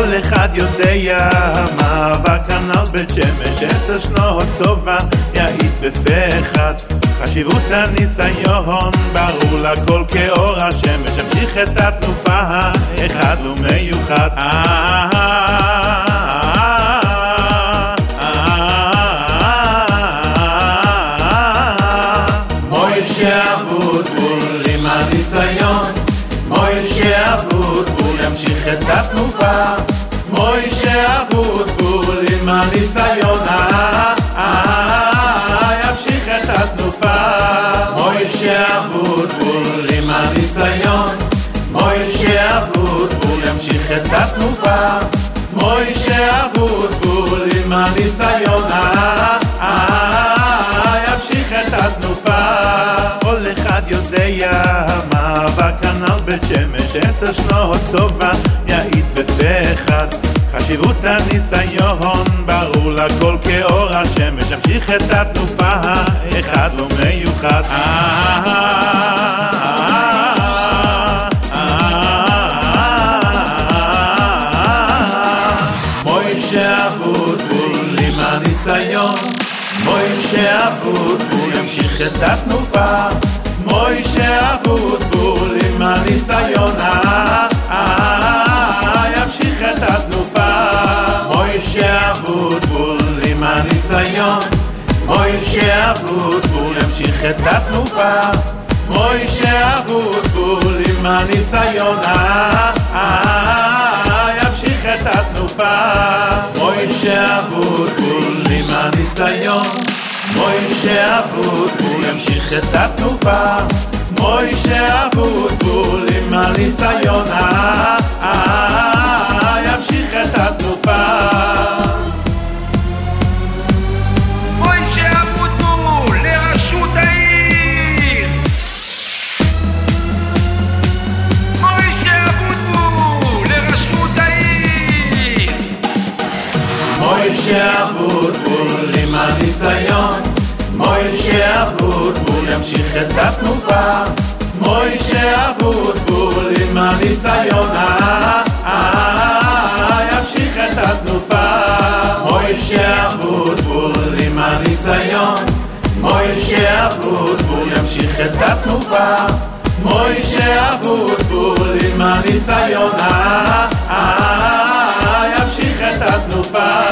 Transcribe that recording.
כל אחד יודע, המאבק הנ"ל בית שמש 10 שנות צובה יעיד בפה אחד. חשיבות הניסיון ברור לכל כאור השמש, המשיך את התנופה האחד ומיוחד. מוישה אבוטבול עם הניסיון, מוישה אבוטבול ימשיך את התנופה. מוישה אבוטבול עם הניסיון, ימשיך את התנופה. מוישה אבוטבול עם הניסיון, מוישה אבוטבול ימשיך את התנופה. מוישה אבוטבול עם הניסיון, ימשיך את התנופה. כל אחד יודע, המאבק הנ"ל בית שמש 10 שנות צובה יעיד בפה אחד. חשיבות הניסיון ברור לכל כאור השמש, המשיך את התנופה האחד ומיוחד. מוישה אבוטבול עם הניסיון, מוישה אבוטבול ימשיך את התנופה. מוישה אבוטבול עם הניסיון, ימשיך את התנופה. מוישה אבוטבול עם הניסיון, מוישה אבוטבול ימשיך את התנופה. מוישה אבוטבול עם הניסיון, ימשיך את התנופה. מוישה אבוטבול עם הניסיון, מוישה אבוטבול ימשיך את התנופה. מוישה אבוטבול עם הניסיון, ימשיך את התנופה. מוישה אבוטבול לראשות העיר. מוישה אבוטבול לראשות העיר. מוישה אבוטבול עם הניסיון, מוישה אבוטבול ימשיך את התנופה. מוישה אבוטבול עם הניסיון, ימשיך את התנופה. מוישה אבוטבול עם הניסיון, מוישה אבוטבול ימשיך את התנופה. מוישה אבוטבול עם הניסיון, ימשיך את התנופה.